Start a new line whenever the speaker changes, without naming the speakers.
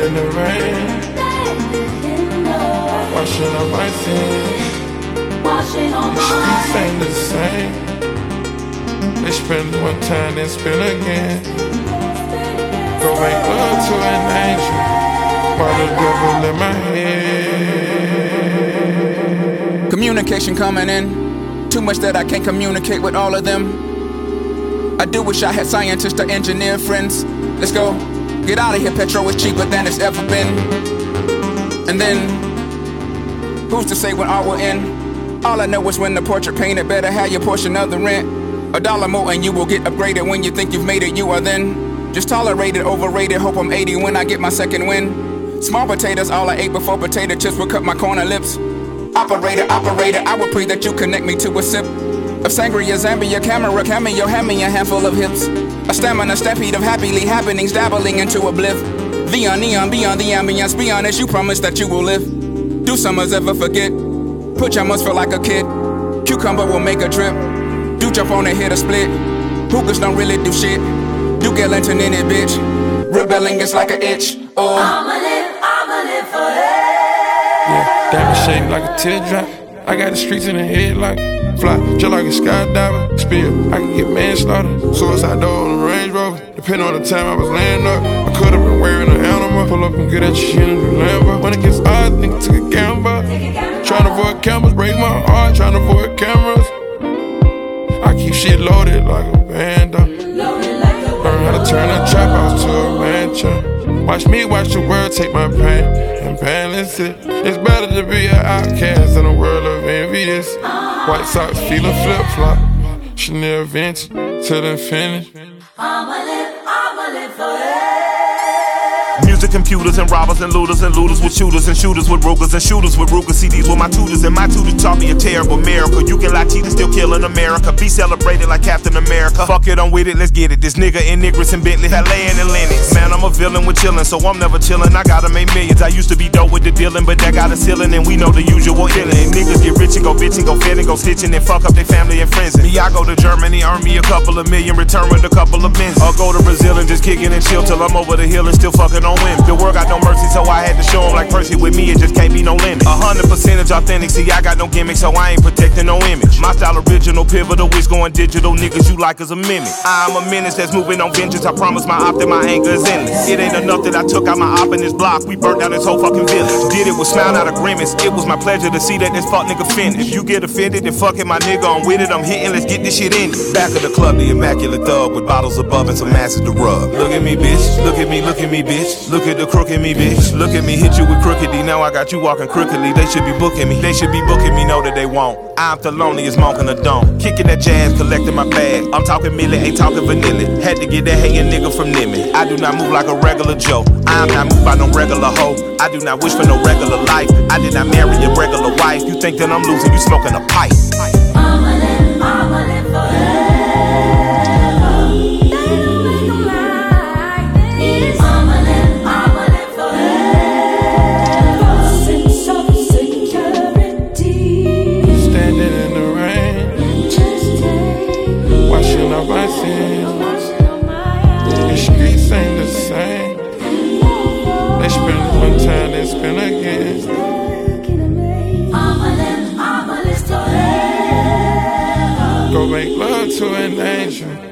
in the rain, washing up my sins. The streets ain't the same. They spend one time, then spend again. Go make love to an angel while the devil in my head.
Communication coming in. Too much that I can't communicate with all of them. I do wish I had scientists or engineer friends. Let's go. Get out of here, petrol is cheaper than it's ever been. And then, who's to say when art will end? All I know is when the portrait painted, better have your portion of the rent. $1 more and you will get upgraded. When you think you've made it, you are then just tolerated, overrated. Hope I'm 80 when I get my second win. Small potatoes, all I ate before potato chips would cut my corner lips. Operator, I would pray that you connect me to a sip of sangria, Zambia, camera, cameo, hand me a handful of hips. A stamina, stampede of happily happenings, dabbling into a bliff. Neon, beyond the ambience, be honest, you promise that you will live. Do summers ever forget? Pajamas feel like a kid. Cucumber will make a drip. Do jump on and hit a split. Hookers don't really do shit. Do get lantern in it, bitch. Rebelling is like an itch. Oh,
I'ma live forever.
Yeah, diamond shaped like a teardrop. I got the streets in the head like fly, just like a skydiver. Spill, I can get manslaughter. Suicide door on the Range Rover. Depending on the time I was laying up, I could have been wearing an animal. Pull up and get at your shit in the Lambo. When it gets odd, think took a gamble. Trying to avoid cameras, break my heart. Trying to avoid cameras. I keep shit loaded like a band. Learn how to turn a trap house to a mansion. Watch me watch the world take my pain and balance it. It's better to be an outcast in a world of envious. White socks feeling flip-flop. Chanel vintage till infinity.
I'ma live forever.
Music, computers, and robbers, and looters with shooters, and shooters with Rugers, and shooters with Ruger. CDs with my tutors, and my tutors taught me a terrible miracle. You can lie, cheat, and still kill in America. Be celebrated like Captain America. Fuck it, I'm with it, let's get it. This nigga in Niggers and Bentley, Halayan and Lennox. Man, I'm a villain with chillin', so I'm never chillin'. I gotta make millions. I used to be dope with the dealin', but that got a ceiling, and we know the usual illin'. And niggas get rich and go bitchin', go fed and go stitchin', and fuck up their family and friends. Me, I go to Germany, earn me a couple of million, return with a couple of bins. Or go to Brazil and just kickin' and chill till I'm over the hill and still fucking on women. The world got no mercy, so I had to show him like Percy. With me, it just can't be no limit. 100% authentic, see, I got no gimmick, so I ain't protecting no image. My style original, pivotal, it's going digital. Niggas you like as a mimic. I'm a menace that's moving on vengeance. I promise my op that my anger is endless. It ain't enough that I took out my op in this block. We burnt down this whole fucking village. Did it with smile, not a grimace. It was my pleasure to see that this fuck nigga finish. If you get offended, then fuck it, my nigga, I'm with it. I'm hitting, let's get this shit in. Back of the club, the immaculate thug with bottles above and some asses to rub. Look at me, bitch. Look at me, bitch. Look at the crook in me, bitch. Look at me, hit you with crooked D. Now I got you walking crookedly. They should be booking me. They should be booking me, know that they won't. I'm the loneliest monk in the dome. Kicking that jazz, collecting my bag. I'm talking milli, ain't talking vanilla. Had to get that hating nigga from Nimmy. I do not move like a regular Joe. I'm not moved by no regular hoe. I do not wish for no regular life. I did not marry a regular wife. You think that I'm losing, you smoking a pipe.
I'ma live forever.
My sins. The streets ain't the same. They spend one time, they spend again.
I'ma live forever.
Go make love to an angel